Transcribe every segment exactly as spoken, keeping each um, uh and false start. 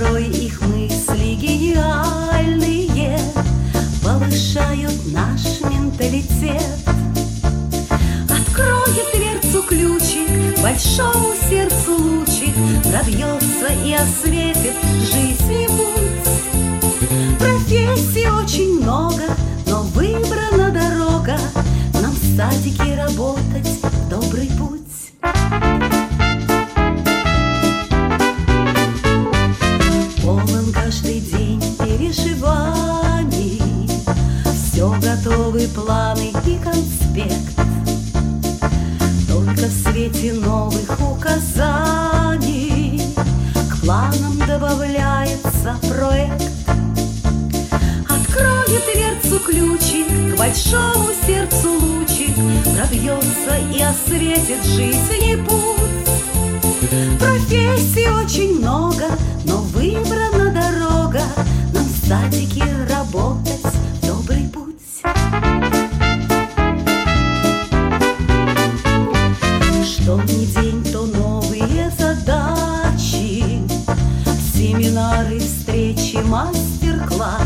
Порой их мысли гениальные повышают наш менталитет. Откроет дверцу ключик, большому сердцу лучик пробьется и осветит жизни путь. Профессий очень много, но выбрана дорога нам в садике работать в добрый путь. Полон каждый день переживаний, все готовы планы и конспект. Только в свете новых указаний к планам добавляется проект. Откроет дверцу ключик, к большому сердцу лучик пробьется и осветит жизни путь. Профессий очень много, но выбрана дорога нам в садике работать в добрый путь. Что ни день, то новые задачи, семинары, встречи, мастер-класс.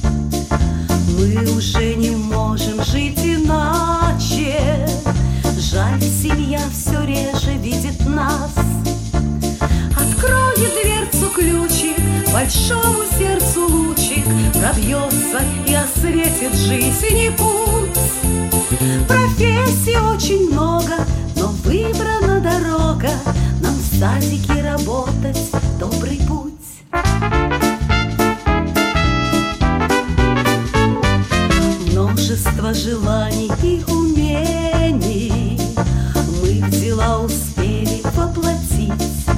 Мы уже не можем жить иначе, жаль, семья все реже видит нас. Откроет дверцу ключик, большому сердцу лучик пробьется и осветит жизни путь. Профессий очень много, но выбрана дорога нам в садике работать в добрый путь. Множество желаний и умений мы в дела успели воплотить.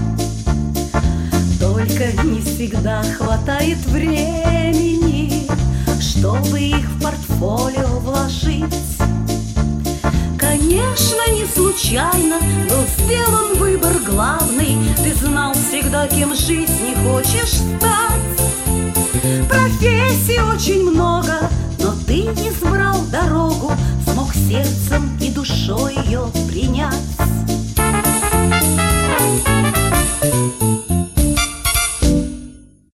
Только не всегда хватает времени, чтобы их в портфолио вложить. Конечно, не случайно был сделан выбор главный. Ты знал всегда, кем в жизни хочешь стать. Профессий очень много, но ты избрал дорогу, смог сердцем